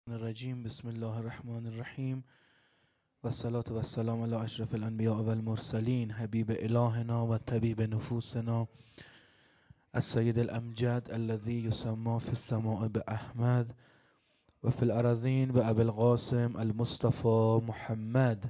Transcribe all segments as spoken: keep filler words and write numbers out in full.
الرجیم. بسم الله الرحمن الرحیم و الصلاة و السلام علی اشرف الانبیاء و المرسلین حبیب الهنا و طبیب نفوسنا السید الامجد الذي يسمى في السماء باحمد و فی الارضین بابی القاسم المصطفى محمد.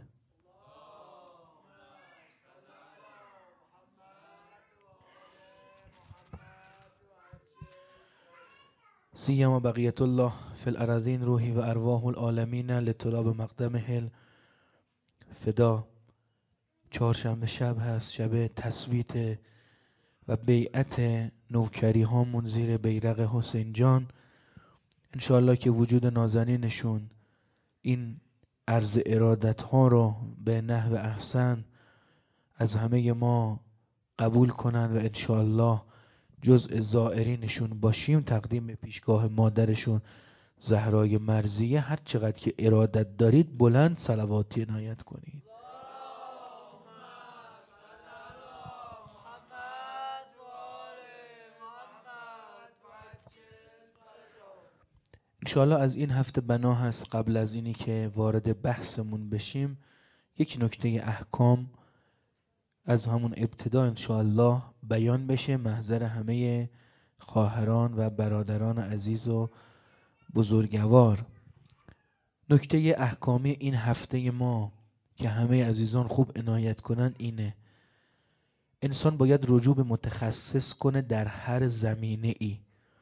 سیما بقیت الله فی الارضین روحی و ارواح العالمین لتراب مقدمه الفدا. چهارشنبه شب هست، شب تثبیت و بیعت نوکری هامون زیر بیرق حسین جان. انشاءالله که وجود نازنینشون این عرض ارادت ها رو به نحو احسن از همه ما قبول کنن و انشاءالله جزء زائرینشون باشیم. تقدیم به پیشگاه مادرشون زهرای مرضیه. هر چقدر که ارادت دارید بلند صلواتی عنایت کنید. انشاءالله از این هفته بنا هست قبل از اینی که وارد بحثمون بشیم یک نکته احکام از همون ابتدا انشاءالله بیان بشه، محضر همه خواهران و برادران عزیز و بزرگوار. نکته احکامی این هفته ما که همه عزیزان خوب عنایت کنن اینه: انسان باید رجوع به متخصص کنه در هر زمینه ای.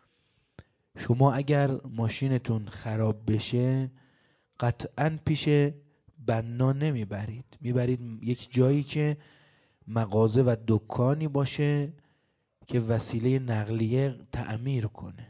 شما اگر ماشینتون خراب بشه قطعاً پیش بنا نمیبرید، میبرید یک جایی که مغازه و دکانی باشه که وسیله نقلیه تعمیر کنه.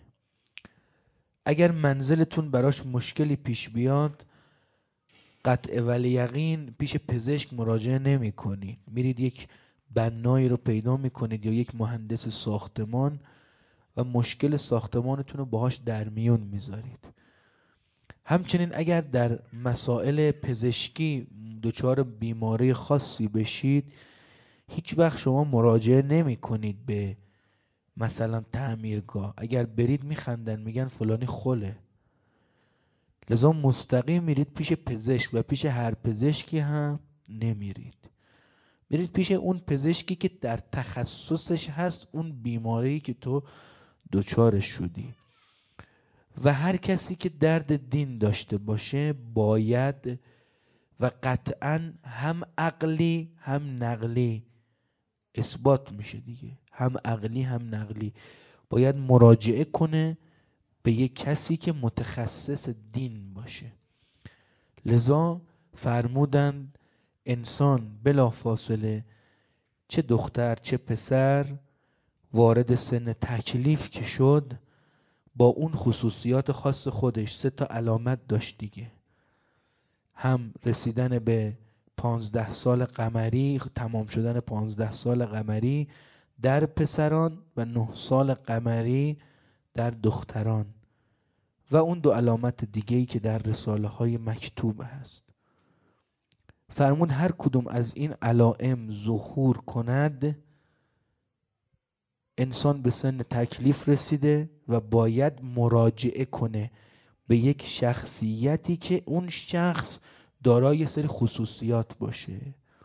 اگر منزلتون براش مشکلی پیش بیاد قطع والیقین پیش پزشک مراجعه نمی کنید، میرید یک بنایی رو پیدا میکنید یا یک مهندس ساختمان و مشکل ساختمانتون رو باهاش در میون میذارید. همچنین اگر در مسائل پزشکی دچار بیماری خاصی بشید هیچ وقت شما مراجعه نمی کنید به مثلا تعمیرگاه. اگر برید میخندن، میگن فلانی خله. لذا مستقیم میرید پیش پزشک و پیش هر پزشکی هم نمیرید، میرید پیش اون پزشکی که در تخصصش هست اون بیماری که تو دچارش شدی. و هر کسی که درد دین داشته باشه باید و قطعاً هم عقلی هم نقلی اثبات میشه دیگه، هم عقلی هم نقلی باید مراجعه کنه به یک کسی که متخصص دین باشه. لذا فرمودند انسان بلا فاصله چه دختر چه پسر وارد سن تکلیف که شد با اون خصوصیات خاص خودش سه تا علامت داشت دیگه: هم رسیدن به پانزده سال قمری، تمام شدن پانزده سال قمری در پسران و نه سال قمری در دختران، و اون دو علامت دیگه‌ای که در رساله های مکتوب هست. فرمود هر کدوم از این علائم ظهور کند انسان به سن تکلیف رسیده و باید مراجعه کنه به یک شخصیتی که اون شخص دارای یه سری خصوصیات باشه،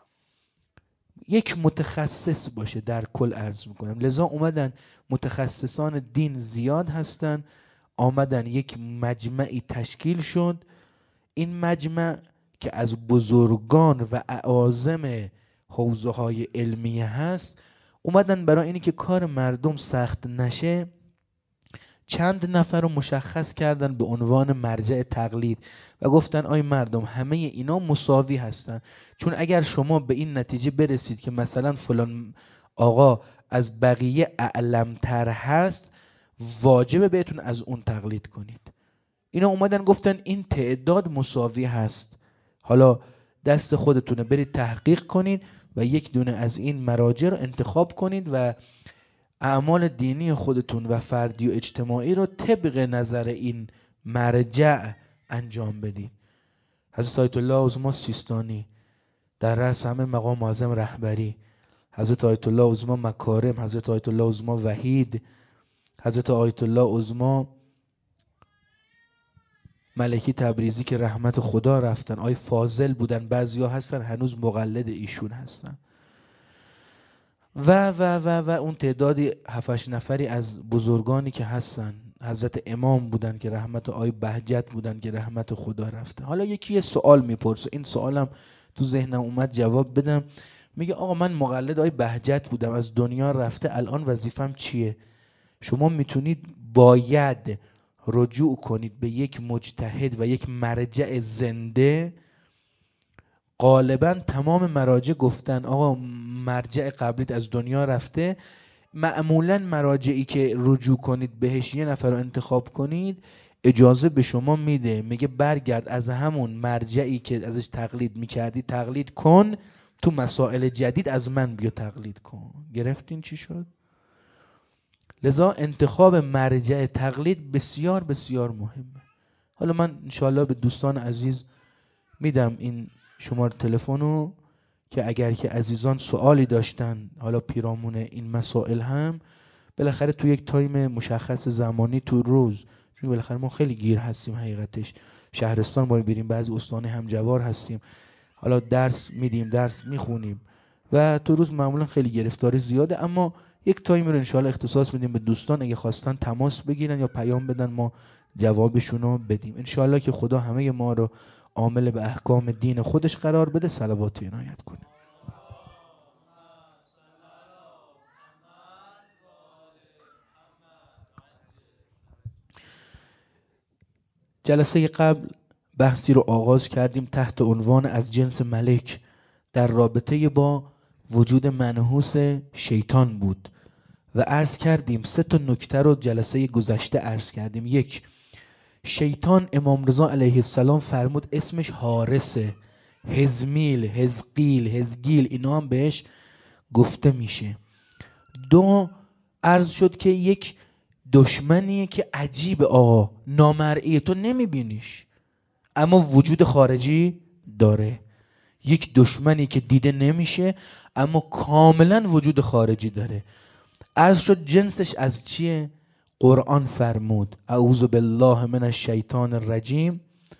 یک متخصص باشه. در کل عرض میکنم لذا اومدن متخصصان دین زیاد هستن، آمدن یک مجمعی تشکیل شد. این مجمع که از بزرگان و اعاظم حوزه های علمیه هست اومدن برای اینی که کار مردم سخت نشه چند نفر رو مشخص کردن به عنوان مرجع تقلید و گفتن آی مردم همه اینا مساوی هستن، چون اگر شما به این نتیجه برسید که مثلا فلان آقا از بقیه اعلمتر هست واجبه بهتون از اون تقلید کنید. اینا اومدن گفتن این تعداد مساوی هست، حالا دست خودتونه برید تحقیق کنید و یک دونه از این مراجع رو انتخاب کنید و اعمال دینی خودتون و فردی و اجتماعی رو طبق نظر این مرجع انجام بدید. حضرت آیت الله عظما سیستانی در رأس همه مقام معظم رهبری، حضرت آیت الله عظما مکارم، حضرت آیت الله عظما وحید، حضرت آیت الله عظما ملکی تبریزی که رحمت خدا رفتن، آی فاضل بودن، بعضیا هستن هنوز مقلد ایشون هستن و و و و اون تعدادی هفتش نفری از بزرگانی که هستن، حضرت امام بودن که رحمت، آی بهجت بودن که رحمت خدا رفتن. حالا یکی یه سوال میپرسه، این سوالم تو ذهنم اومد جواب بدم. میگه آقا من مقلد آی بهجت بودم، از دنیا رفته، الان وظیفم چیه؟ شما میتونید باید رجوع کنید به یک مجتهد و یک مرجع زنده. غالبا تمام مراجع گفتن آقا مرجع قبلیت از دنیا رفته. معمولا مراجعی که رجوع کنید بهش یه نفر رو انتخاب کنید، اجازه به شما میده، میگه برگرد از همون مرجعی که ازش تقلید میکردی تقلید کن، تو مسائل جدید از من بیا تقلید کن. گرفتین چی شد؟ لذا انتخاب مرجع تقلید بسیار بسیار مهمه. حالا من انشاءالله به دوستان عزیز میدم این شماره تلفنو که اگر که عزیزان سوالی داشتن حالا پیرامون این مسائل هم بالاخره تو یک تایم مشخص زمانی تو روز، چون بالاخره ما خیلی گیر هستیم حقیقتش، شهرستان باید بریم، بعضی استان همجوار هستیم، حالا درس میدیم درس میخونیم و تو روز معمولا خیلی گرفتاری زیاده، اما یک تایم رو انشاءالله اختصاص میدیم به دوستان، اگه خواستن تماس بگیرن یا پیام بدن ما جوابشون رو بدیم انشاءالله که خدا همه ما رو عامل به احکام دین خودش قرار بده. صلوات و عنایت کنه. جلسه قبل بحثی رو آغاز کردیم تحت عنوان از جنس ملک در رابطه با وجود منحوس شیطان بود و عرض کردیم سه تا نکته رو جلسه گذشته عرض کردیم. یک، شیطان امام رضا علیه السلام فرمود اسمش حارسه، هزمیل، هزقیل، هزگیل، اینا هم بهش گفته میشه. دو، عرض شد که یک دشمنیه که عجیب آقا نامرئیه، تو نمیبینیش اما وجود خارجی داره. یک دشمنی که دیده نمیشه اما کاملا وجود خارجی داره. عرض شد جنسش از چیه؟ قرآن فرمود اعوذ بالله من الشیطان الرجیم،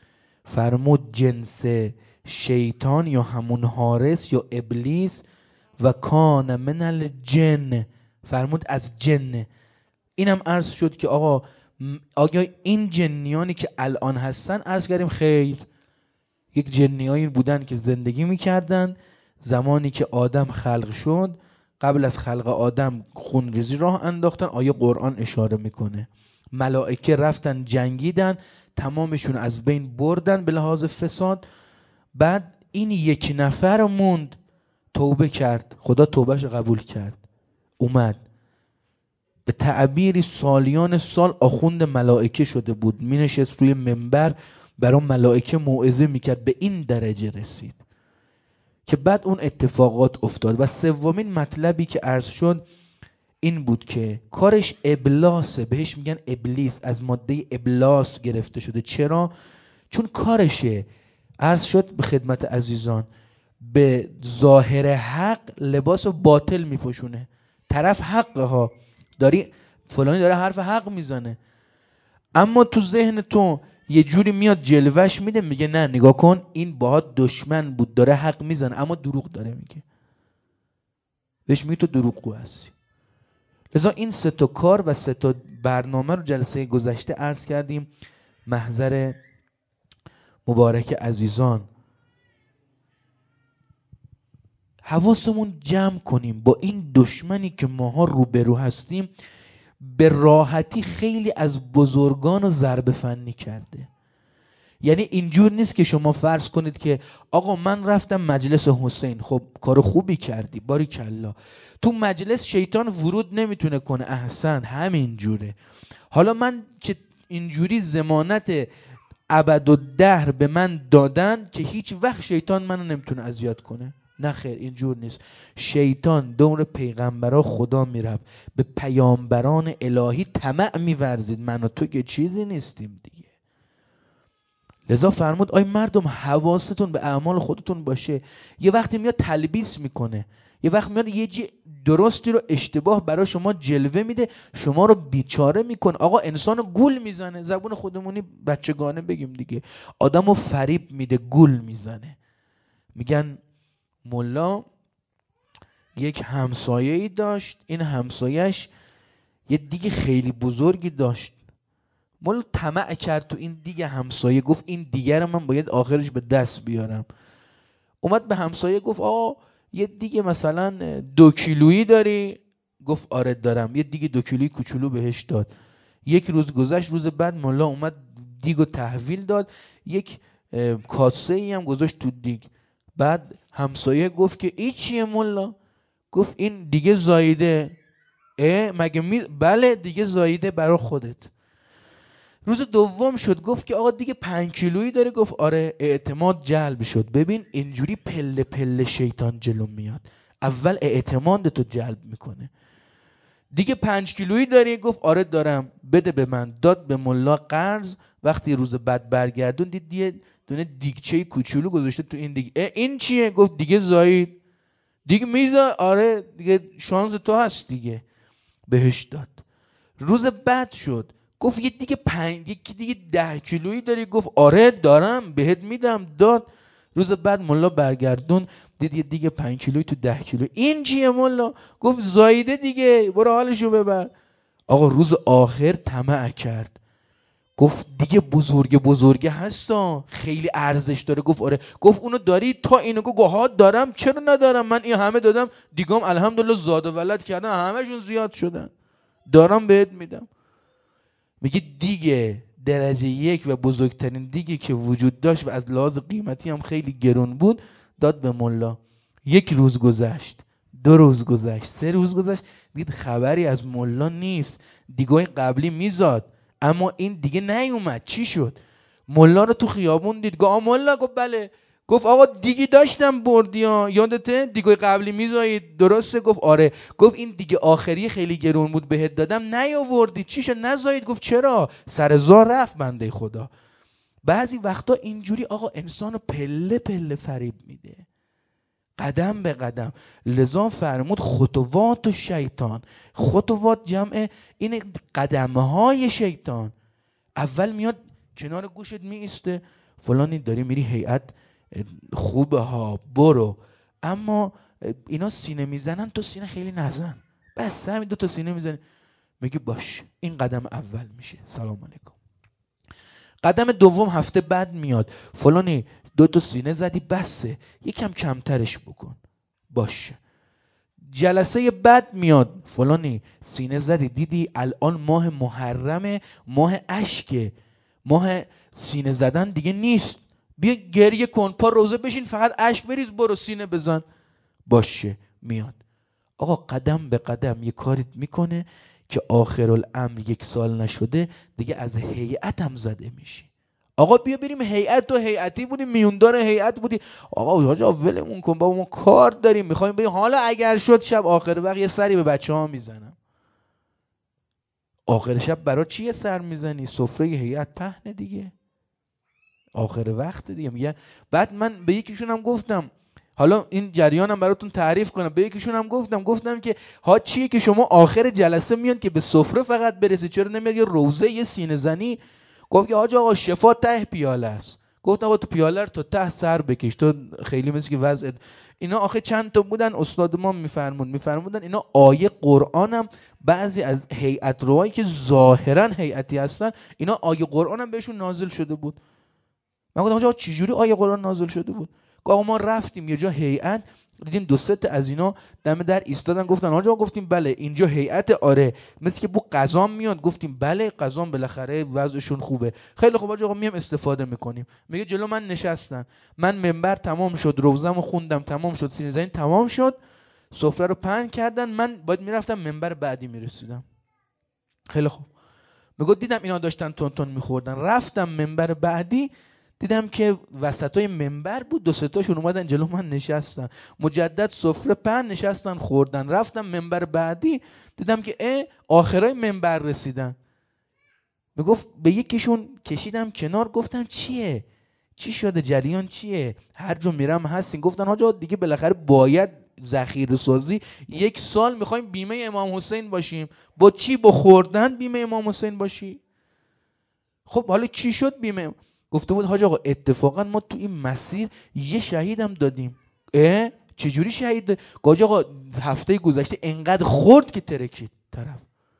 فرمود جنس شیطان یا همون حارس یا ابلیس و کان من الجن، فرمود از جن. اینم عرض شد که آقا آقا این جنیانی که الان هستن، عرض کردیم خیر، یک جنیایی بودن که زندگی میکردن زمانی که آدم خلق شد، قبل از خلق آدم خونریزی راه انداختن، آیه قرآن اشاره میکنه ملائکه رفتن جنگیدن تمامشون از بین بردن به لحاظ فساد. بعد این یک نفر موند، توبه کرد، خدا توبهش قبول کرد، اومد به تعبیری سالیان سال آخوند ملائکه شده بود، می نشست روی منبر برای ملائکه موعظه میکرد، به این درجه رسید که بعد اون اتفاقات افتاد. و سومین مطلبی که عرض شد این بود که کارش ابلاسه، بهش میگن ابلیس، از ماده ابلاس گرفته شده. چرا؟ چون کارشه، عرض شد به خدمت عزیزان، به ظاهر حق لباس باطل میپوشونه. طرف حقه ها، داری فلانی داره حرف حق میزنه اما تو ذهن تو یه جوری میاد جلوش میده، میگه نه نگاه کن این باهات دشمن بود داره حق میزنه اما دروغ داره میگه، بهش میگه تو دروغگو هستی. لذا این سه تا کار و سه تا برنامه رو جلسه گذشته عرض کردیم. محضر مبارک عزیزان حواسمون جمع کنیم با این دشمنی که ماها روبرو هستیم. به راحتی خیلی از بزرگان رو ضربه فنی کرده. یعنی اینجور نیست که شما فرض کنید که آقا من رفتم مجلس حسین، خب کار خوبی کردی باریکلا، تو مجلس شیطان ورود نمیتونه کنه، احسن همین جوره، حالا من که اینجوری ضمانت ابدالدهر به من دادن که هیچ وقت شیطان منو نمیتونه اذیت کنه. نه خیر، اینجور نیست. شیطان دور پیغمبرا خدا میرفت به پیامبران الهی طمع میورزید، من و تو که چیزی نیستیم دیگه. لذا فرمود آی مردم حواستون به اعمال خودتون باشه. یه وقتی میاد تلبیس میکنه، یه وقت میاد یه چیز درستی رو اشتباه برای شما جلوه میده، شما رو بیچاره میکنه. آقا انسان رو گول میزنه، زبون خودمونی بچگانه بگیم دیگه، آدم رو فریب میده، گول میزنه. میگن ملا یک همسایه‌ای داشت، این همسایه‌اش یه دیگ خیلی بزرگی داشت. ملا طمع کرد تو این دیگ همسایه، گفت این دیگه رو من باید آخرش به دست بیارم. اومد به همسایه گفت آقا یه دیگه مثلا دو کیلویی داری؟ گفت آره دارم. یه دیگه دو کیلویی کوچولو بهش داد. یک روز گذشت، روز بعد ملا اومد دیگو تحویل داد، یک کاسه ای هم گذاشت تو دیگ. بعد همسایه گفت که این چیه ملا؟ گفت این دیگه زاییده. اه مگه می؟ بله دیگه زاییده برای خودت. روز دوم شد، گفت که آقا دیگه پنج کیلویی داره؟ گفت آره. اعتماد جلب شد. ببین اینجوری پله پله شیطان جلو میاد، اول اعتماد تو جلب میکنه. دیگه پنج کیلویی داری؟ گفت آره دارم. بده به من. داد به ملا قرض. وقتی روز بعد برگردون دید یه دونه دیگچه کوچولو گذاشته تو این دیگه. این چیه؟ گفت دیگه زایید. دیگه میزا؟ آره دیگه شانس تو هست دیگه. بهش داد. روز بعد شد، گفت یه دیگه پنج یکی دیگه ده کیلویی داری؟ گفت آره دارم بهت میدم. داد. روز بعد ملا برگردون دید یه دیگه پنج کیلویی تو ده کیلو. این چیه ملا؟ گفت زایده دیگه، برو حالشو ببر. آقا روز آخر طمع کرد، گفت دیگه بزرگ بزرگه هستا، خیلی ارزش داره. گفت آره. گفت اونو داری؟ تا اینو گفت ها دارم. چرا ندارم؟ من این همه دادم، دیگام الحمدلله زاد و ولد کردن، همشون زیاد شدن، دارم بهت میدم. میگه دیگه درجه یک و بزرگترین دیگه که وجود داشت و از لحاظ قیمتی هم خیلی گرون بود، داد به ملا. یک روز گذشت، دو روز گذشت، سه روز گذشت، دید خبری از ملا نیست. دیگه قبلی میزاد اما این دیگه نیومد. چی شد؟ ملا رو تو خیابون دید. گفت ملا؟ گفت بله. گفت آقا دیگه داشتم بردی ها، یادته دیگه قبلی میزایید درسته؟ گفت آره. گفت این دیگه آخری خیلی گرون بود بهت دادم نیاوردی، چی شد نزایید؟ گفت چرا؟ سر زار رفت بنده خدا. بعضی وقتا اینجوری آقا انسانو پله پله فریب میده، قدم به قدم. لذا فرمود خطوات و شیطان. خطوات جمع این قدمه های شیطان. اول میاد کنار گوشت می ایسته، فلانی داری میری هیئت خوبه ها برو، اما اینا سینه میزنن تو سینه خیلی نزن، بس همین دو تا سینه میزنی. میگی باش این قدم اول میشه، سلام علیکم. قدم دوم هفته بعد میاد، فلانی دو تا سینه زدی بسه، یکم کمترش بکن، باشه. جلسه بعد میاد، فلانی سینه زدی دیدی الان ماه محرمه، ماه اشکه، ماه سینه زدن دیگه نیست، بیا گریه کن، پا روزه بشین فقط اشک بریز برو سینه بزن، باشه. میاد آقا قدم به قدم یه کاری میکنه که آخرالامر یک سال نشده دیگه از هیئت هم زده میشی. آقا بیا بریم هیئت، تو هیئتی بودی، میوندار هیئت بودی. آقا حاجا ولمون کن بابا، ما کار داریم میخوایم بریم، حالا اگر شد شب آخر وقت یه سری به بچه ها میزنم. آخر شب برای چی یه سر میزنی؟ سفره هیئت پهنه دیگه، آخر وقت دیگه. میگه بعد من به یکیشون هم گفتم، حالا این جریانم براتون تعریف کنم، به یکیشون هم گفتم گفتم که ها چیه که شما آخر جلسه میان که به سفره فقط برسی، چرا نمیاد یه روزه یه سینه زنی؟ گفت که حاج آقا شفا ته پیاله است. گفتم آقا تو پیاله رو تا ته سر بکش، تو خیلی مثل که وضعت اینا. آخه چند تا بودن استاد ما میفرمود میفرمودن اینا آیه قرآنم، بعضی از هیئت روایی که ظاهرا هیئتی هستن اینا آیه قرآنم بهشون نازل شده بود. من گفتم آقا چجوری آیه قرآن نازل شده بود؟ آقا ما رفتیم یه جا هیئت، دیدیم دو سه تا از اینا دم در ایستادن، گفتن آقا، گفتیم بله اینجا هیئت. آره مثل که بو قضام میاد. گفتیم بله قضام بالاخره وضعشون خوبه. خیلی خوب آقا میام استفاده میکنیم. میگه جلو من نشستن، من منبر تمام شد، روزمو خوندم تمام شد، سینه زنی تمام شد، سفره رو پهن کردن، من باید میرفتم منبر بعدی میرسیدم. خیلی خوب. میگه دیدم اینا داشتن تون تون میخوردن، رفتم منبر بعدی دیدم که وسطای منبر بود، دو سه تاشون اومدن جلو من نشستن، مجدد سفره پهن نشستن خوردن. رفتم منبر بعدی دیدم که اه آخرای منبر رسیدن. میگفت به یکیشون کشیدم کنار، گفتم چیه؟ چی شده؟ جریان چیه؟ هر جا میرم هستین. گفتن حاجا دیگه بالاخره باید ذخیره سازی، یک سال میخوایم بیمه امام حسین باشیم. با چی؟ با خوردن بیمه امام حسین باشی؟ خب حالا چی شد بیمه؟ گفته بود حاج آقا اتفاقا ما تو این مسیر یه شهیدم دادیم. اه چجوری شهید داد؟ حاج آقا هفته گذشته انقدر خورد که ترکید طرف.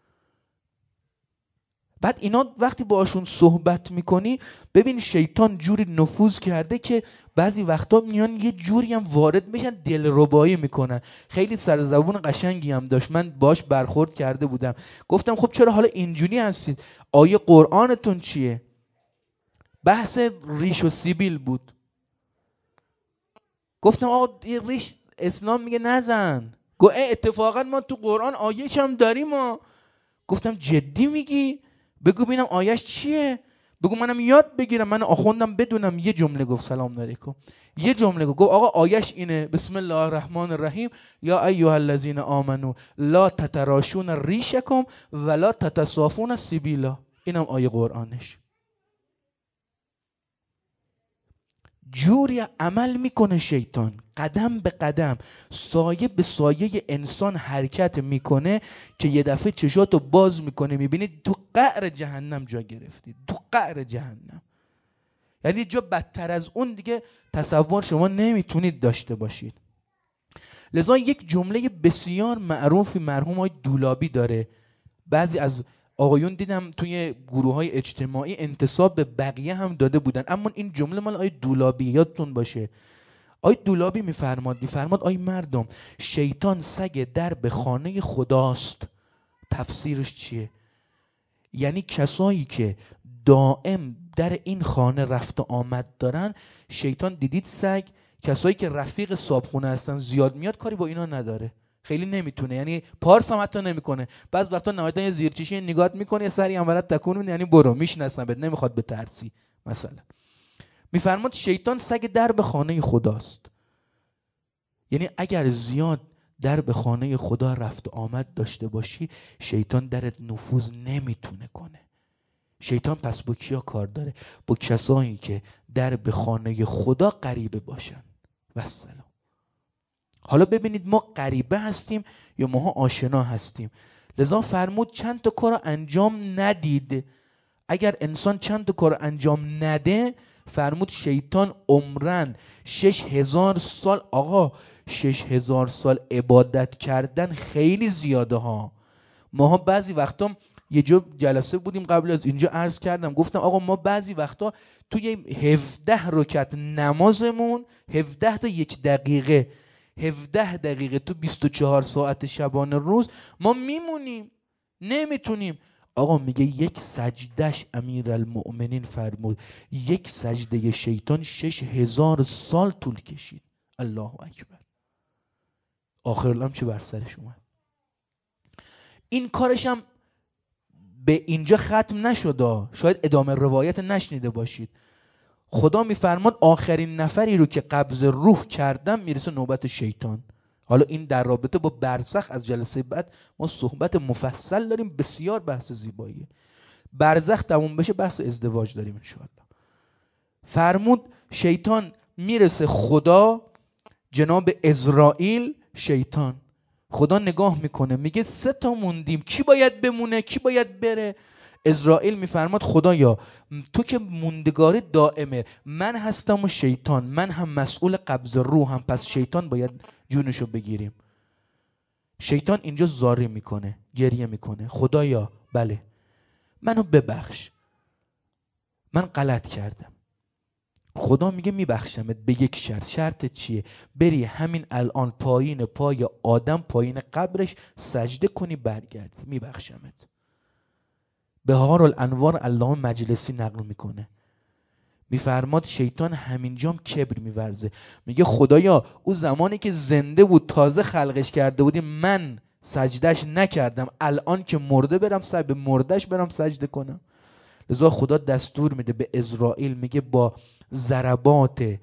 بعد اینا وقتی باشون صحبت میکنی ببین شیطان جوری نفوذ کرده که بعضی وقتا میان یه جوری هم وارد میشن دلربایی میکنن. خیلی سرزبون قشنگی هم داشت، من باش برخورد کرده بودم. گفتم خب چرا حالا اینجوری هستید؟ آیه قرآنتون چیه؟ بحث ریش و سیبیل بود. گفتم آقا ریش اسلام میگه نزن. گفت اتفاقا ما تو قرآن آیه‌ش هم داریم ما. گفتم جدی میگی؟ بگو ببینم آیه‌اش چیه، بگو منم یاد بگیرم، من آخوندم بدونم. یه جمله گفت سلام علیکم، یه جمله گفت آقا آیه‌اش اینه بسم الله الرحمن الرحیم یا ایها الذین آمنو لا تتراشون ریشکم ولا تتصافون سبیلا. اینم آیه قرآنش. جوری عمل میکنه شیطان، قدم به قدم، سایه به سایه انسان حرکت میکنه که یه دفعه چشاتو باز میکنه میبینی تو قعر جهنم جا گرفتی، تو قعر جهنم. یعنی جا بدتر از اون دیگه تصور شما نمیتونید داشته باشید. لذا یک جمله بسیار معروفی مرحوم آقای دولابی داره، بعضی از آقایون دیدم توی گروه های اجتماعی انتساب به بقیه هم داده بودن، اما این جمله مال آقای دولابی، یادتون باشه. آقای دولابی میفرماد میفرماد آی مردم، شیطان سگ در به خانه خداست. تفسیرش چیه؟ یعنی کسایی که دائم در این خانه رفت و آمد دارن، شیطان دیدید سگ، کسایی که رفیق صابخونه هستن زیاد میاد کاری با اینا نداره، خیلی نمیتونه، یعنی پارس هم حتی نمیکنه. بعض وقتا نهایتا یه زیرچشی نگات میکنه، یه سری هم برات تکون میده، یعنی برو میشناسم بهت، نمیخواد به ترسی. مثلا میفرماد شیطان سگ در به خانه خداست. یعنی اگر زیاد در به خانه خدا رفت و آمد داشته باشی، شیطان درت نفوذ نمیتونه کنه. شیطان پس با کیا کار داره؟ با کسایی که در به خانه خدا غریبه باشن. و سلام. حالا ببینید ما غریبه هستیم یا ماها آشنا هستیم. لذا فرمود چند تا کار انجام ندید. اگر انسان چند تا کار انجام نده، فرمود شیطان عمرن شش هزار سال، آقا شش هزار سال عبادت کردن خیلی زیاده ها. ماها بعضی وقتا یه جا جلسه بودیم قبل از اینجا عرض کردم، گفتم آقا ما بعضی وقتا توی هفده رکعت نمازمون، هفده تا یک دقیقه، هفده دقیقه تو بیست و چهار ساعت شبانه روز ما میمونیم نمیتونیم. آقا میگه یک سجدش امیرالمؤمنین فرمود یک سجده شیطان شش هزار سال طول کشید. الله اکبر. آخر الام چه بر سرش اومد. این کارش هم به اینجا ختم نشد، شاید ادامه روایت نشنیده باشید. خدا میفرماد آخرین نفری رو که قبض روح کردم میرسه نوبت شیطان. حالا این در رابطه با برزخ از جلسه بعد ما صحبت مفصل داریم، بسیار بحث زیباییه. برزخ تموم بشه بحث ازدواج داریم انشاءالله. فرمود شیطان میرسه خدا، جناب اسرائیل شیطان. خدا نگاه میکنه میگه سه تا موندیم، کی باید بمونه کی باید بره؟ اسرائیل میفرماد خدایا تو که موندگاری دائمه، من هستم و شیطان، من هم مسئول قبض روحم، پس شیطان باید جونشو بگیریم. شیطان اینجا زاری میکنه، گریه میکنه، خدایا بله منو ببخش، من غلط کردم. خدا میگه میبخشمت به یک شرط. شرط چیه؟ بری همین الان پایین پای آدم، پایین قبرش سجده کنی برگردی، میبخشمت. بهار الانوار علامه مجلسی نقل میکنه، میفرماد شیطان همینجام کبر میورزه، میگه خدایا او زمانی که زنده بود تازه خلقش کرده بودی من سجدهش نکردم، الان که مرده برم سر به مردش برم سجده کنم؟ لذا خدا دستور میده به اسرائیل، میگه با ضربات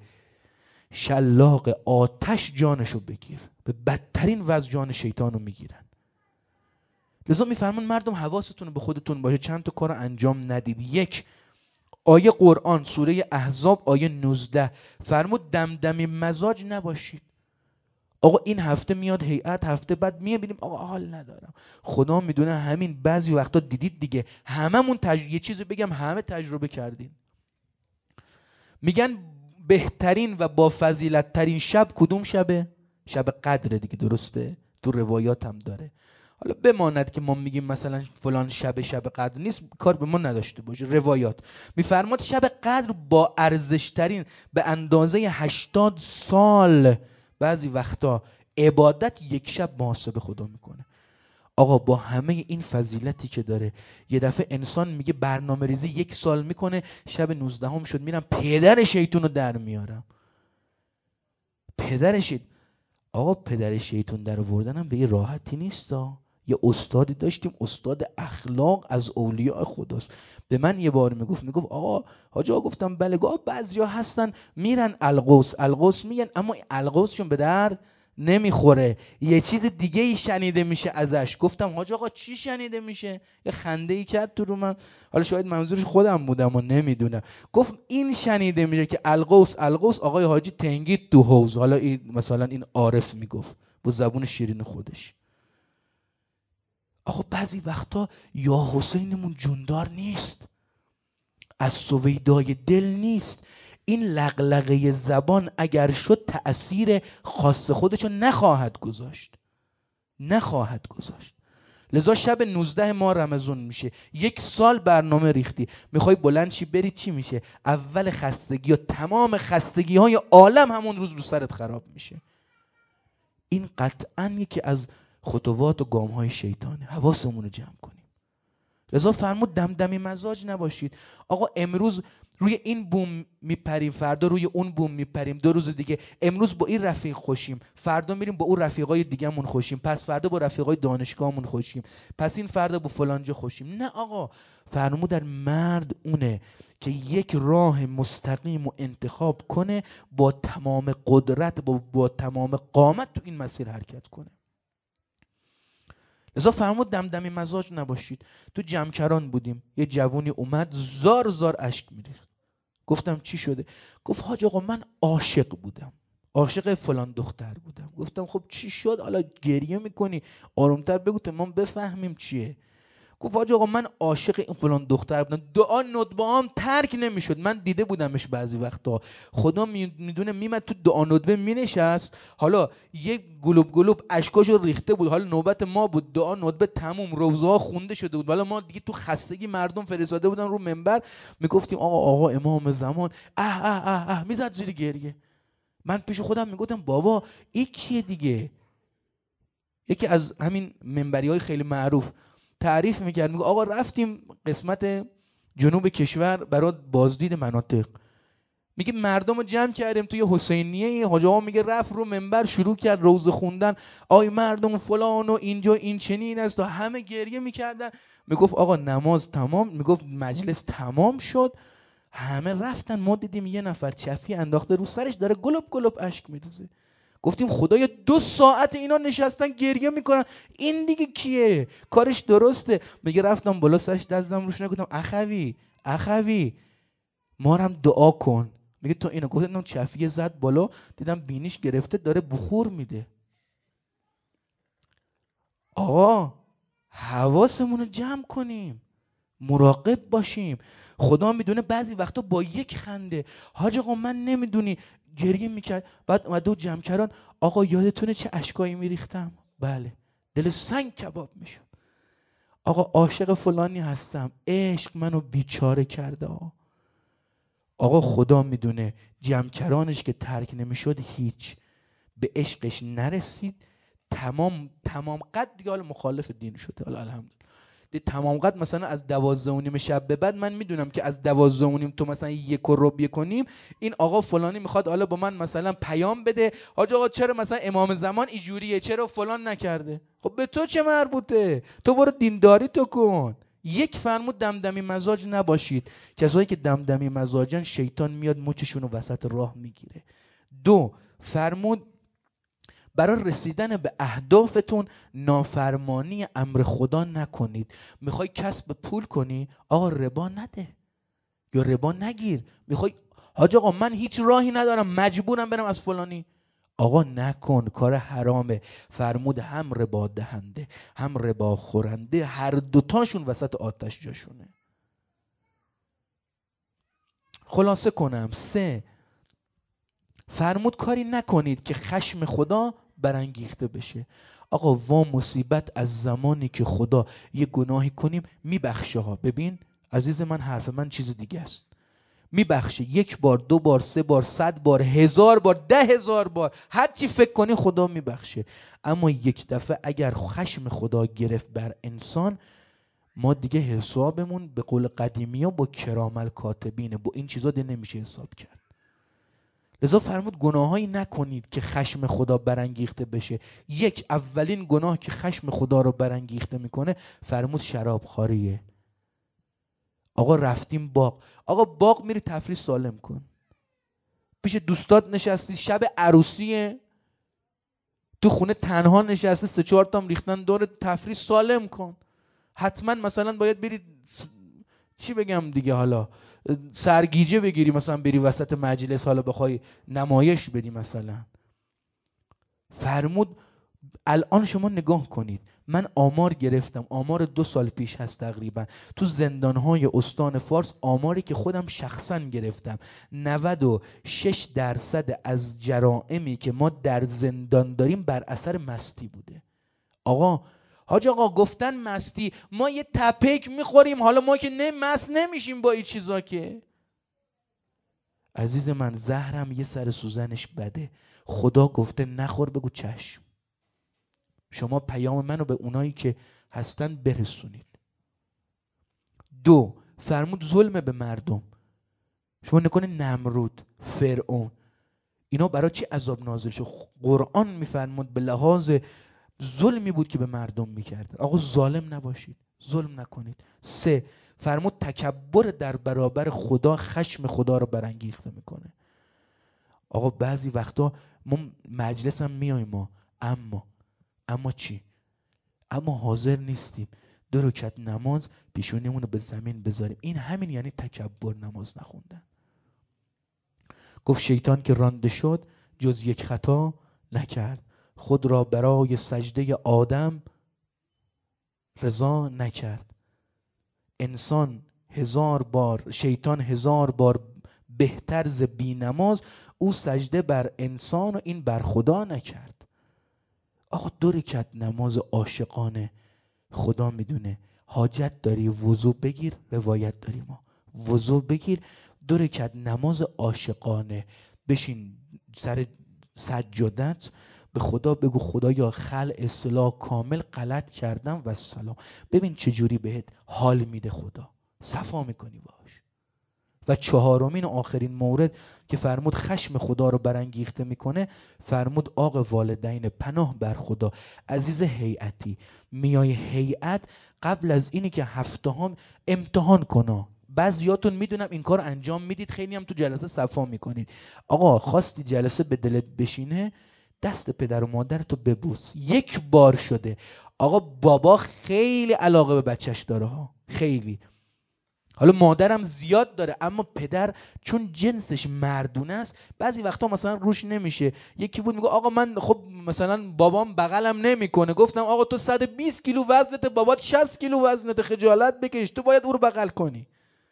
شلاق آتش جانشو بگیر. به بدترین وضع جان شیطانو میگیرن. لذا میفرمان مردم حواستون به خودتون باشه، چند تا کار انجام ندید. یک، آیه قرآن سوره احزاب آیه نوزده فرمود دمدمی مزاج نباشید. آقا این هفته میاد هیئت، هفته بعد میبینیم آقا حال ندارم. خدا میدونه همین بعضی وقتا دیدید دیگه، هممون تج... یه چیزی بگم همه تجربه کردین. میگن بهترین و با فضیلت ترین شب کدوم شبه؟ شب قدر دیگه، درسته؟ تو روایات هم داره. حالا بماند که ما میگیم مثلا فلان شب شب قدر نیست، کار به ما نداشته باشه. روایات میفرماد شب قدر با ارزش ترین به اندازه هشتاد سال بعضی وقتا عبادت یک شب محاسبه خدا میکنه. آقا با همه این فضیلتی که داره یه دفعه انسان میگه برنامه ریزی یک سال میکنه، شب نوزدهم شد میرم پدر شیطون رو در میارم. پدر شیطون، آقا پدر شیطون در آوردن هم به یه راحتی نیستا. یه استادی داشتیم، استاد اخلاق از اولیاء خداست. به من یه بار میگفت میگفت آقا حاجی آقا، گفتم بله. گفت بعضیا هستن میرن القوس القوس میگن، اما القوسشون به در نمیخوره، یه چیز دیگه ای شنیده میشه ازش. گفتم حاج آقا چی شنیده میشه؟ یه خنده ای کرد تو رو من، حالا شاید منظورش خودم بودم و نمیدونم. گفت این شنیده میشه که القوس القوس آقای حاجی تنگید تو حوض. حالا این مثلا این عارف میگفت با زبون شیرین خودش. آقا بعضی وقتا یا حسینمون جوندار نیست، از سویدای دل نیست. این لغلغه زبان اگر شد تأثیر خاص خودشو نخواهد گذاشت، نخواهد گذاشت. لذا شب نوزده ماه رمضان میشه، یک سال برنامه ریختی، میخوای بلند چی بری، چی میشه؟ اول خستگی و تمام خستگی های عالم همون روز رو سرت خراب میشه. این قطعا یکی از خطوات و گام های شیطانه. حواسمون رو جمع کنیم. لذا فرمود دمدمی مزاج نباشید. آقا امروز روی این بوم میپریم، فردا روی اون بوم میپریم، دو روز دیگه امروز با این رفیق خوشیم، فردا میریم با اون رفیقای دیگه‌مون خوشیم، پس فردا با رفیقای دانشگاهمون خوشیم، پس این فردا با فلانجا خوشیم. نه آقا، فرمود در مرد اونه که یک راه مستقیم و انتخاب کنه، با تمام قدرت با, با تمام قامت تو این مسیر حرکت کنه. لذا فرمود دمدمی مزاج نباشید. تو جمکران بودیم، یه جوونی اومد زار زار اشک میریخت. گفتم چی شده؟ گفت حاج آقا من عاشق بودم، عاشق فلان دختر بودم. گفتم خب چی شد؟ حالا گریه میکنی، آرومتر بگو تا ما بفهمیم چیه. گفت حاج آقا من عاشق این فلان دختر بودم، دعا ندبه هم ترک نمیشد. من دیده بودمش بعضی وقتا، خدا میدونه میمد تو دعا ندبه مینشست، حالا یک گلوب گلوب اشکاشو ریخته بود، حالا نوبت ما بود، دعا ندبه تموم، روزه ها خونده شده بود، حالا ما دیگه تو خستگی مردم فرستاده بودن رو منبر، میگفتیم آقا آقا امام زمان، اه اه اه اه میزد زیر گریه. من پیش خودم میگفتم بابا این کیه دیگه؟ یکی از همین منبری‌های خیلی معروف تعریف میکرد، میگه آقا رفتیم قسمت جنوب کشور برای بازدید مناطق، میگه مردم رو جمع کردیم توی حسینیه، حاج آقا میگه رفت رو منبر شروع کرد روزه خوندن، آی مردم فلان و اینجا این چنین است، و همه گریه میکردن. میگفت آقا نماز تمام، میگفت مجلس تمام شد، همه رفتن، ما دیدیم یه نفر چفی انداخته رو سرش داره گلوب گلوب اشک میریزه. گفتیم خدایا دو ساعت اینا نشستن گریه میکنن، این دیگه کیه؟ کارش درسته؟ میگه رفتم بالا سرش دستم روش نگفتم اخوی اخوی ما هم دعا کن. میگه تو اینو گفتم چفیه زد بالا، دیدم بینیش گرفته داره بخور میده. آقا حواسمون رو جمع کنیم، مراقب باشیم. خدا میدونه بعضی وقتا با یک خنده، حاج آقا من نمیدونی گریه میکرد، بعد اومده و جمع کردن، آقا یادتونه چه اشکایی میریختم؟ بله. دل سنگ کباب میشد. آقا عاشق فلانی هستم، عشق منو بیچاره کرده. آقا آقا خدا میدونه جمع که ترک نمیشد هیچ، به عشقش نرسید، تمام تمام قد دیگه حالا مخالف دین شده. حالا الحمدلله تمام قد مثلا از دوازده و نیم شب به بعد من میدونم که از دوازده و نیم تو مثلا یک و ربع کنیم این آقا فلانی میخواد حالا با من مثلا پیام بده، حاج آقا چرا مثلا امام زمان اینجوریه، چرا فلان نکرده؟ خب به تو چه مربوطه؟ تو برو دینداری تو کن. یک فرمود دمدمی مزاج نباشید. کسایی که دمدمی مزاجن شیطان میاد مچشون رو وسط راه میگیره. دو فرمود برای رسیدن به اهدافتون نافرمانی امر خدا نکنید. میخوای کسب پول کنی؟ آقا ربا نده. یا ربا نگیر. میخوای حاج آقا من هیچ راهی ندارم مجبورم برم از فلانی، آقا نکن، کار حرامه. فرمود هم ربا دهنده هم ربا خورنده هر دوتاشون وسط آتش جاشونه. خلاصه کنم، سه، فرمود کاری نکنید که خشم خدا برانگیخته بشه. آقا وا مصیبت از زمانی که خدا یه گناهی کنیم میبخشه ها. ببین عزیز من، حرف من چیز دیگه است. میبخشه یک بار، دو بار، سه بار، صد بار، هزار بار، ده هزار بار، هر چی فکر کنی خدا میبخشه. اما یک دفعه اگر خشم خدا گرفت بر انسان، ما دیگه حسابمون به قول قدیمی ها با کرام الکاتبینه، با این چیزا دیگه نمیشه حساب کرد. لذا فرمود گناهایی نکنید که خشم خدا برانگیخته بشه. یک، اولین گناه که خشم خدا رو برانگیخته میکنه فرمود شراب خواریه. آقا رفتیم باغ، آقا باغ میری تفریح سالم کن. پیش دوستات نشستی، شب عروسیه، تو خونه تنها نشستی، سه چهار تام ریختن دور، تفریح سالم کن. حتما مثلا باید بری چی بگم دیگه، حالا سرگیجه بگیری، مثلا بری وسط مجلس، حالا بخوای نمایش بدی مثلا. فرمود الان شما نگاه کنید، من آمار گرفتم، آمار دو سال پیش هست تقریبا، تو زندانهای استان فارس، آماری که خودم شخصا گرفتم، نود و شش درصد از جرائمی که ما در زندان داریم بر اثر مستی بوده. آقا حاج آقا گفتن مستی، ما یه تپک میخوریم، حالا ما که نه مست نمیشیم با این چیزا که. عزیز من زهرم یه سر سوزنش بده، خدا گفته نخور، بگو چشم. شما پیام منو به اونایی که هستن برسونید. دو، فرمود ظلم به مردم. شما نکنه نمرود، فرعون، اینا برای چی عذاب نازل شد؟ قرآن میفرمود به لحاظ ظلمی بود که به مردم میکرد. آقا ظالم نباشید، ظلم نکنید. سه، فرمود تکبر در برابر خدا خشم خدا رو برانگیخته میکنه. آقا بعضی وقتا ما مجلس هم میایم ما، اما اما چی؟ اما حاضر نیستیم دو رکعت نماز پیشونیمون رو به زمین بذاریم. این همین یعنی تکبر، نماز نخوندن. گفت شیطان که رانده شد جز یک خطا نکرد، خود را برای سجده آدم رضا نکرد. انسان هزار بار، شیطان هزار بار بهتر ز بی نماز، او سجده بر انسان و این بر خدا نکرد. آقا دو رکعت نماز عاشقانه، خدا میدونه حاجت داری وضو بگیر، روایت داریم ما، وضو بگیر، دو رکعت نماز عاشقانه، بشین سر سجادت، به خدا بگو خدایا خلع اصلاح کامل غلط کردم و سلام. ببین چجوری بهت حال میده خدا، صفا میکنی باش. و چهارمین آخرین مورد که فرمود خشم خدا رو برانگیخته میکنه، فرمود آق والدین پناه بر خدا. عزیز هیئتی، میای هیئت، قبل از اینی که هفته هم امتحان کنا، بعضیاتون میدونم این کار انجام میدید، خیلی هم تو جلسه صفا میکنید. آقا خواستی جلسه به دلت بشینه، دست پدر و مادر تو ببوس. یک بار شده. آقا بابا خیلی علاقه به بچهش داره ها، خیلی. حالا مادرم زیاد داره، اما پدر چون جنسش مردونه است بعضی وقتا مثلا روش نمیشه. یکی بود میگه آقا من خب مثلا بابام بغلم نمیکنه، گفتم آقا تو صد و بیست کیلو وزنت، بابات شصت کیلو وزنت، خجالت بکش، تو باید او رو بغل کنی.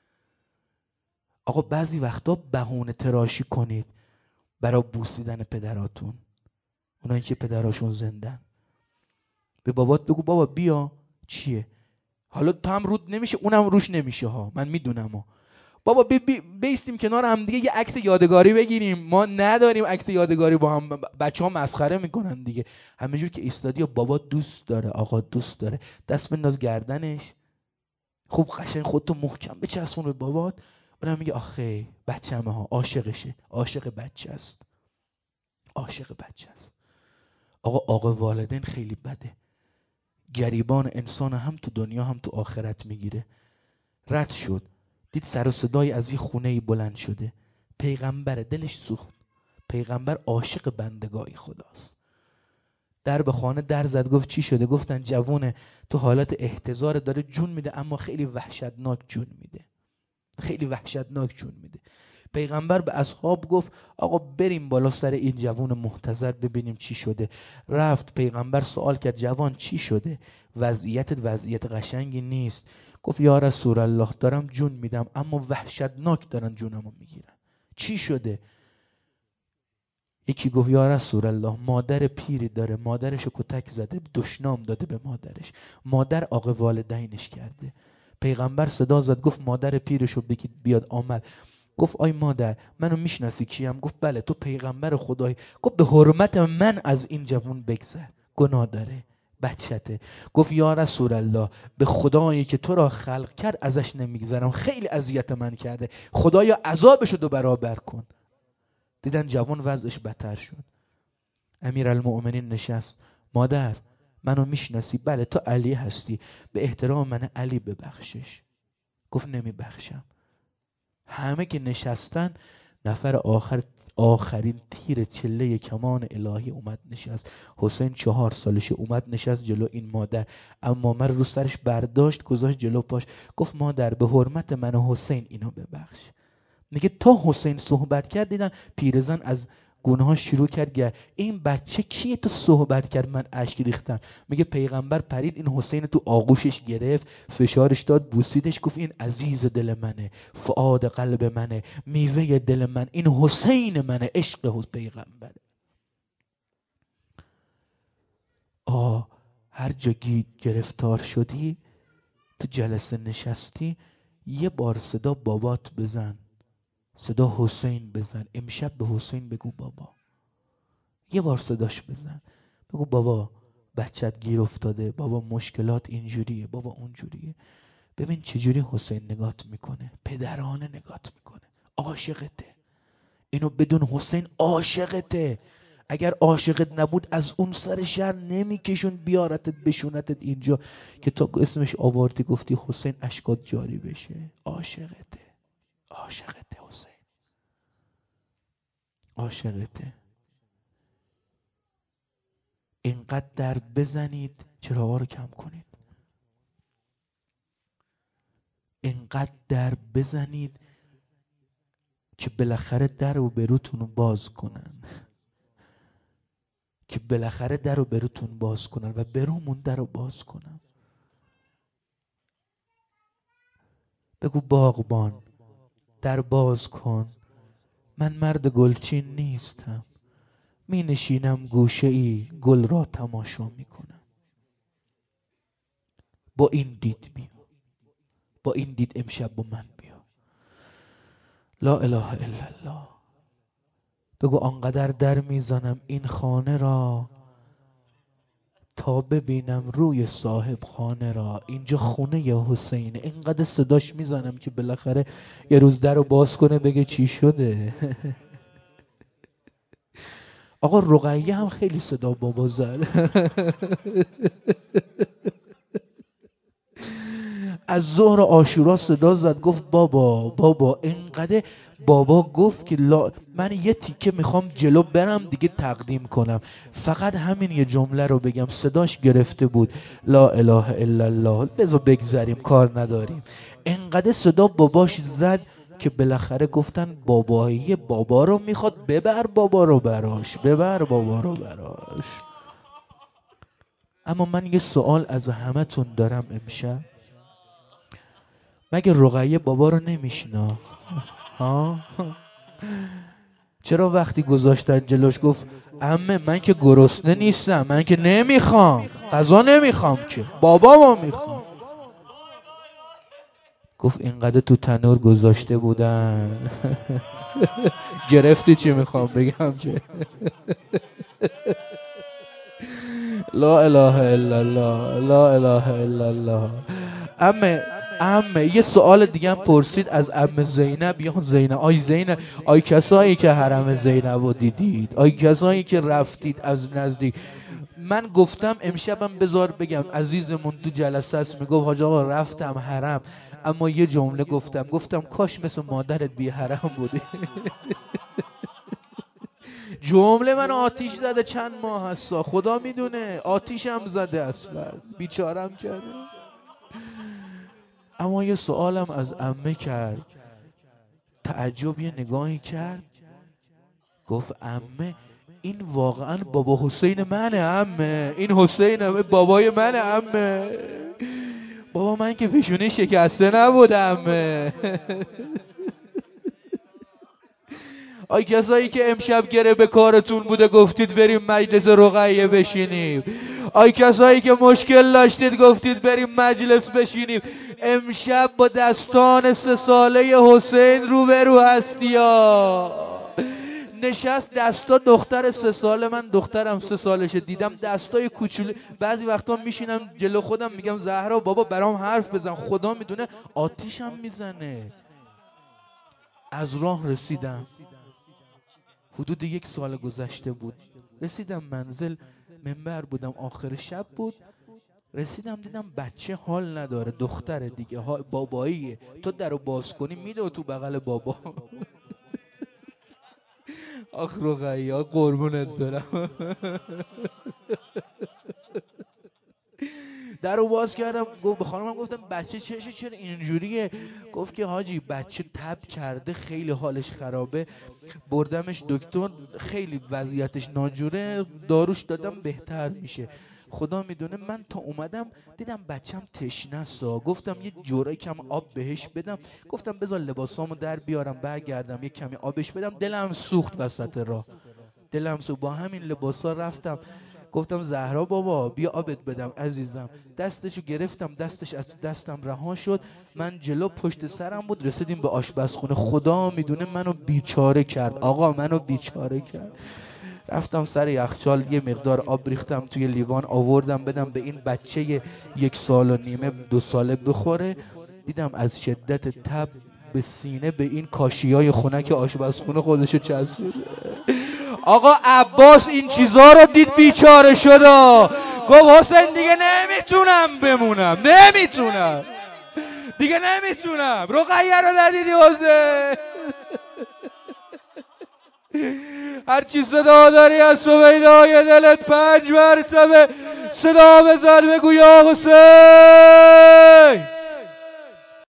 آقا بعضی وقتا بهونه تراشی کنید برای بوسیدن پدراتون، اونایی که پدراشون زندن. به بابات بگو بابا بیا. چیه؟ حالا تو هم رود نمیشه اونم روش نمیشه ها، من میدونم ها. بابا بی بی بیستیم کنار هم دیگه یه عکس یادگاری بگیریم. ما نداریم عکس یادگاری با هم، بچه ها مسخره میکنن دیگه. همینجور که ایستادی بابا دوست داره، آقا دوست داره، دست بنداز گردنش، خوب قشنگ خودتو محکم بچسبون به بابات. اونم میگه آخه بچه‌مه ها، عاشقشه، عاشق بچه است، عاشق بچه است. آقا آقا والدین خیلی بده، گریبان انسان هم تو دنیا هم تو آخرت میگیره. رد شد، دید سر و صدای از یه خونه‌ای بلند شده، پیغمبر، دلش سوخت. پیغمبر عاشق بندگاهی خداست. در به خانه در زد، گفت چی شده؟ گفتن جوونه تو حالت احتضار، داره جون میده اما خیلی وحشتناک جون میده. خیلی وحشتناک جون میده. پیغمبر به اصحاب گفت آقا بریم بالا سر این جوان محتضر ببینیم چی شده. رفت پیغمبر سوال کرد جوان چی شده؟ وضعیتت وضعیت قشنگی نیست. گفت یا رسول الله دارم جون میدم اما وحشتناک دارن جونمو میگیرن. چی شده؟ یکی گفت یا رسول الله مادر پیری داره، مادرشو کتک زده، دشنام داده به مادرش، مادر عاق والدینش کرده. پیغمبر صدا زد گفت مادر پیرشو بگید بیاد. آمد. گفت آی مادر منو میشناسی کیم؟ گفت بله تو پیغمبر خدایی. گفت به حرمت من از این جوون بگذر، گناه داره، بچته. گفت یا رسول الله به خدایی که تو را خلق کرد ازش نمیگذرم، خیلی اذیت من کرده، خدایا عذابشو دو برابر کن. دیدن جوان وضعش بدتر شد. امیرالمؤمنین نشست. مادر منو میشناسی؟ بله تو علی هستی، به احترام من علی ببخشش. گفت نمیبخشم. همه که نشستن نفر آخر آخرین تیر چله کمان الهی اومد نشست. حسین چهار سالشه اومد نشست جلو این مادر. اما من رو سرش برداشت گذاشت جلو پاش. گفت مادر به حرمت من حسین اینو ببخش. میگه تا حسین صحبت کرد دیدن پیرزن از گناه شروع کرد گه این بچه کیه تو صحبت کرد من اشک ریختم. میگه پیغمبر پرید این حسین تو آغوشش گرفت، فشارش داد، بوسیدش، گفت این عزیز دل منه، فؤاد قلب منه، میوه دل من، این حسین منه، عشق پیغمبره. آه هر جا گرفتار شدی تو جلسه نشستی یه بار صدا بابات بزن، صدا حسین بزن. امشب به حسین بگو بابا. یه بار صداش بزن بگو بابا بچت گیر افتاده، بابا مشکلات اینجوریه، بابا اونجوریه. ببین چجوری حسین نگات میکنه، پدرانه نگات میکنه، عاشقته. اینو بدون حسین عاشقته. اگر عاشقت نبود از اون سر شهر نمیکشون بیارتت بشونتت اینجا که تا اسمش آوردی گفتی حسین اشکات جاری بشه. عاشقته، عاشقته حسین، عاشقته. اینقدر در بزنید چراغا رو کم کنید، اینقدر در بزنید که بالاخره در رو بروتون رو باز کنن، که بالاخره در رو بروتون باز کنن و برومون در رو باز کنن. بگو باغبان در باز کن، من مرد گلچین نیستم، می نشینم گوشه ای گل را تماشا می کنم. با این دید بیا، با این دید امشب با من بیا. لا اله الا الله. بگو آنقدر در میزنم این خانه را تا ببینم روی صاحب خانه را. اینجا خونه ی حسینه. اینقدر صداش میزنم که بالاخره یه روز در رو باز کنه بگه چی شده. آقا رقیه هم خیلی صدا بابا زد. از ظهر عاشورا صدا زد گفت بابا بابا. اینقدر بابا گفت که لا من یه تیکه میخوام جلو برم دیگه تقدیم کنم، فقط همین یه جمله رو بگم. صداش گرفته بود لا اله الا الله. بذار بگذریم کار نداریم. اینقدر صدا باباش زد که بالاخره گفتن بابایی بابا رو میخواد، ببر بابا رو براش، ببر بابا رو براش. اما من یه سوال از همتون دارم امشب. مگه رقیه بابا رو نمیشناخت؟ ها؟ چرا وقتی گذاشتن جلوش گفت عمه من که گرسنه نیستم، من که نمیخوام غذا نمیخوام که بابامو میخوام. گفت اینقدر تو تنور گذاشته بودن. گرفتی چی میخوام بگم که؟ لا اله الا الله، لا اله الا الله. عمه عمه یه سوال دیگه هم پرسید از عمه زینب. یا زینب آی زینب، آی کسایی که حرم زینب رو دیدید، آی کسایی که رفتید از نزدیک. من گفتم امشبم بذار بگم عزیزمون تو جلسه است میگفت حاج آقا رفتم حرم، اما یه جمله گفتم گفتم کاش مثل مادرت بی حرم بودی. جمله من آتیش زده چند ماه هستا، خدا میدونه آتیشم زده اصلا، بیچارم کرده. اما یه سوالم از عمه کرد تعجب یه نگاهی کرد، گفت عمه این واقعا بابا حسین منه عمه، این حسینم بابای منه عمه. بابا من که پیشونی شکسته نبودم. آی کسایی که امشب گره به کارتون بوده گفتید بریم مجلس رقیه بشینیم، آی کسایی که مشکل داشتید گفتید بریم مجلس بشینیم، امشب با دستان سه ساله حسین روبرو هستیا. نشست دستا دختر سه ساله، من دخترم سه سالشه، دیدم دستای کوچولو. بعضی وقتا میشینم جلو خودم میگم زهرا بابا برام حرف بزن، خدا میدونه آتیشم میزنه. از راه رسیدم، حدود یک سال گذشته بود، رسیدم منزل، منبر بودم، آخر شب بود، رسیدم دیدم بچه حال نداره، دختره دیگه، باباییه، تو درو باز کنی میده تو بغل بابا. آخ رقیه قربونت برم. در رو باز کردم، به خانمم گفتم بچه چشه چرا اینجوریه؟ گفت که حاجی بچه تب کرده، خیلی حالش خرابه، بردمش دکتر، خیلی وضعیتش ناجوره، داروش دادم بهتر میشه. خدا میدونه من تا اومدم دیدم بچم تشنه سا، گفتم یه جوره کم آب بهش بدم، گفتم بذار لباسامو در بیارم برگردم یه کمی آبش بدم، دلم سوخت وسط راه، دلم سوخت. با همین لباسا رفتم گفتم زهرا بابا بیا آبت بدم عزیزم، دستشو گرفتم، دستش از دستم رها شد، من جلو پشت سرم بود، رسیدیم به آشپزخونه. خدا میدونه منو بیچاره کرد آقا، منو بیچاره کرد. رفتم سر یخچال یه مقدار آب ریختم توی لیوان، آوردم بدم به این بچه یک سال و نیمه دو ساله بخوره. دیدم از شدت تب به سینه به این کاشیای خنک آشپزخونه خودشو چسبید. آقا عباس این چیزا رو دید بیچاره شد، گفت حسین دیگه نمیتونم بمونم، نمیتونم دیگه، نمیتونم. رقیه رو ندیدی حسین؟ هر چی صدا داری از سویدای دلت پنج مرتبه صدا بزن بگو یا حسین.